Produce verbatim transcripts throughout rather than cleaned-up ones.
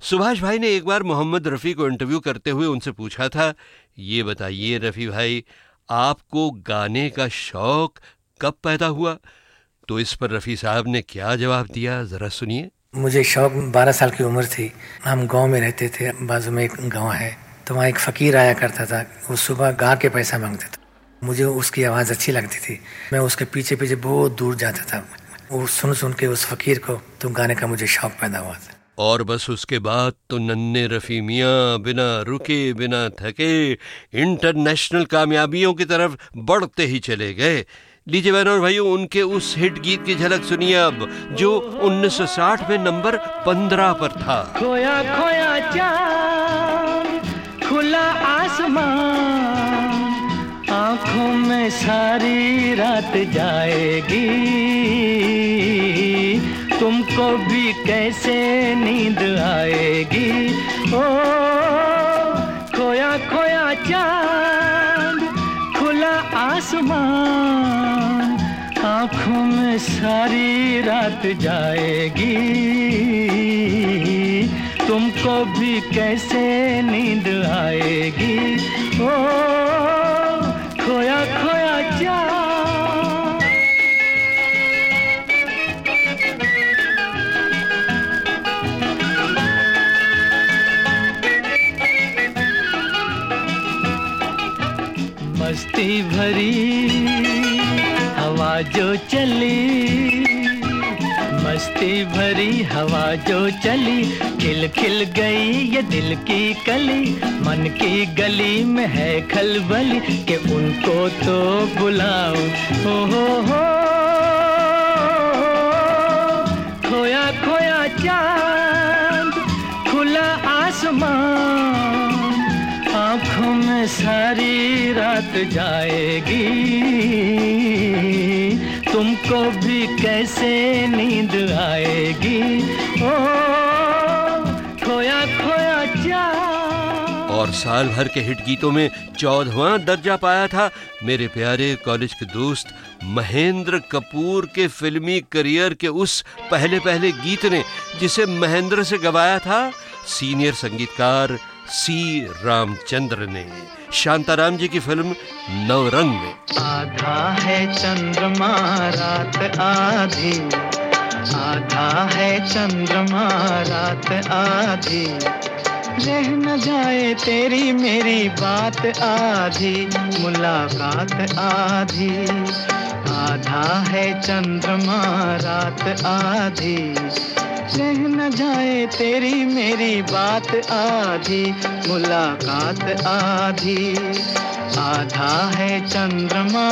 सुभाष भाई ने एक बार मोहम्मद रफ़ी को इंटरव्यू करते हुए उनसे पूछा था, ये बताइए रफ़ी भाई, आपको गाने का शौक कब पैदा हुआ? तो इस पर रफ़ी साहब ने क्या जवाब दिया, जरा सुनिए। मुझे शौक बारह साल की उम्र थी। हम गांव में रहते थे, बाजू में एक गांव है, तो वहाँ एक फ़कीर आया करता था। वो सुबह गा के पैसा मांगता था। मुझे उसकी आवाज़ अच्छी लगती थी। मैं उसके पीछे पीछे बहुत दूर जाता था। वो सुन सुन के उस फ़कीर को तो गाने का मुझे शौक पैदा हुआ था। और बस उसके बाद तो नन्हे रफ़ी मियाँ बिना रुके बिना थके इंटरनेशनल कामयाबियों की तरफ बढ़ते ही चले गए। लीजिए बहनों और भाइयों, उनके उस हिट गीत की झलक सुनिए अब, जो उन्नीस सौ साठ में नंबर पंद्रह पर था। खोया खोया चाँद, खुला आसमान, आँखों में सारी रात जाएगी, तुमको भी कैसे नींद आएगी। ओ खोया खोया चाँद, खुला आसमान, आँखों में सारी रात जाएगी, तुमको भी कैसे नींद आएगी। ओ खोया खोया चाँद। मस्ती भरी हवा जो चली, मस्ती भरी हवा जो चली, खिल खिल गई ये दिल की कली, मन की गली में है खलबली कि उनको तो बुलाओ। हो हो हो खोया खोया चाँद, खुला आसमान, आँखों में सारी रात जाएगी, तुमको भी कैसे नींद आएगी। ओ खोया खोया चाँद। और साल भर के हिट गीतों में चौदहवां दर्जा पाया था मेरे प्यारे कॉलेज के दोस्त महेंद्र कपूर के फिल्मी करियर के उस पहले पहले गीत ने, जिसे महेंद्र से गवाया था सीनियर संगीतकार सी रामचंद्र ने, शांताराम जी की फिल्म नवरंग में। आधा है चंद्रमा रात आधी, आधा है चंद्रमा रात आधी, रह न जाए तेरी मेरी बात आधी, मुलाकात आधी। आधा है चंद्रमा रात आधी, रह न जाए तेरी मेरी बात आधी, मुलाकात आधी। आधा है चंद्रमा।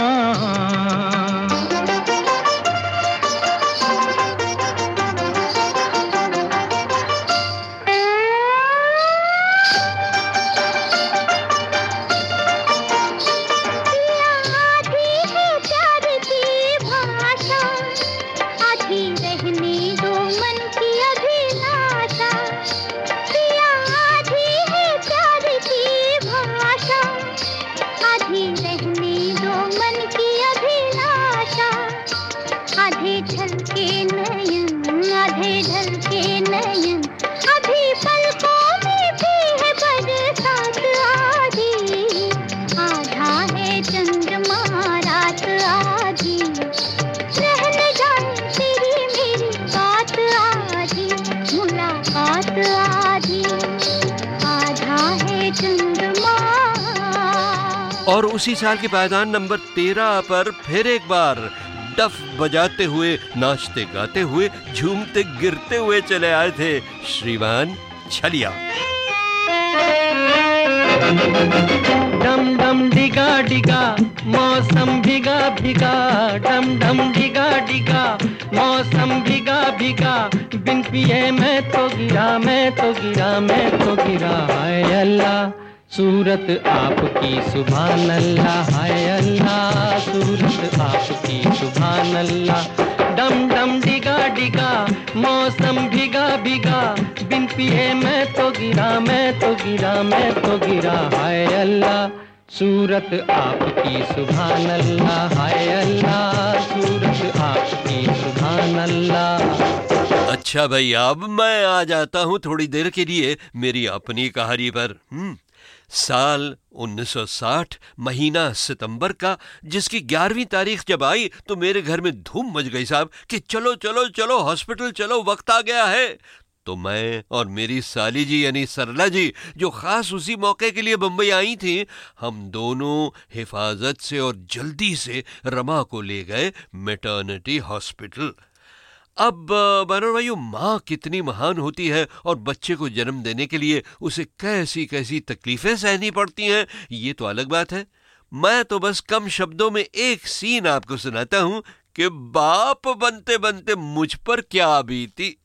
और उसी साल के पायदान नंबर तेरह पर फिर एक बार डफ बजाते हुए, नाचते गाते हुए, झूमते गिरते हुए चले आए थे श्रीमान छलिया। डम डम डिगा डिगा मौसम भिगा भिगा, डम डम डिगा डिगा मौसम भिगा भिगा, बिन पिए मैं तो गिरा मैं तो गिरा मैं तो गिरा। हाय अल्लाह सूरत आपकी सुभान अल्लाह, हाय अल्लाह सूरत आपकी सुभान अल्लाह। डम डम डिगा डिगा मौसम भिगा भिगा, बिन पिए मैं तो गिरा मैं तो गिरा मैं तो गिरा। हाय अल्लाह सूरत आपकी सुभान अल्लाह, हाय अल्लाह सूरत आपकी सुभान अल्लाह। अच्छा भैया, अब मैं आ जाता हूँ थोड़ी देर के लिए मेरी अपनी कहानी पर। हम्म साल उन्नीस सौ साठ, महीना सितंबर का, जिसकी ग्यारहवीं तारीख जब आई तो मेरे घर में धूम मच गई साहब कि चलो चलो चलो हॉस्पिटल चलो, वक्त आ गया है। तो मैं और मेरी साली जी यानी सरला जी, जो खास उसी मौके के लिए बंबई आई थी, हम दोनों हिफाजत से और जल्दी से रमा को ले गए मैटरनिटी हॉस्पिटल। अब बनोर भाइयों, माँ कितनी महान होती है और बच्चे को जन्म देने के लिए उसे कैसी कैसी तकलीफें सहनी पड़ती हैं, ये तो अलग बात है। मैं तो बस कम शब्दों में एक सीन आपको सुनाता हूं कि बाप बनते बनते मुझ पर क्या बीती।